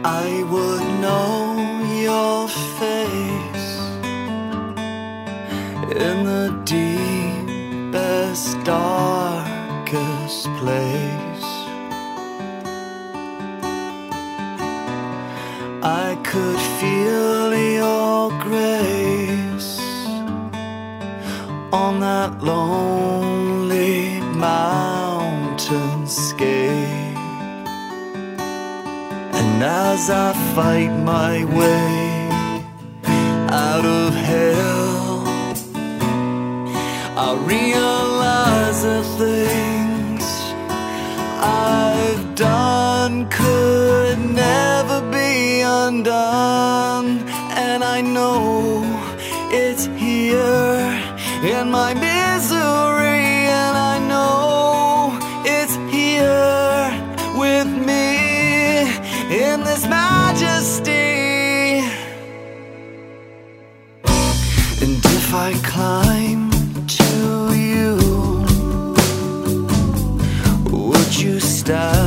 I would know your face in the deepest, darkest place. I could feel your grace on that lonely mountainscape. And as I fight my way out of hell, I realize the things I've done could never be undone. And I know it's here in my misery, and I know it's here with me in this majesty. And if I climb to you, would you stay?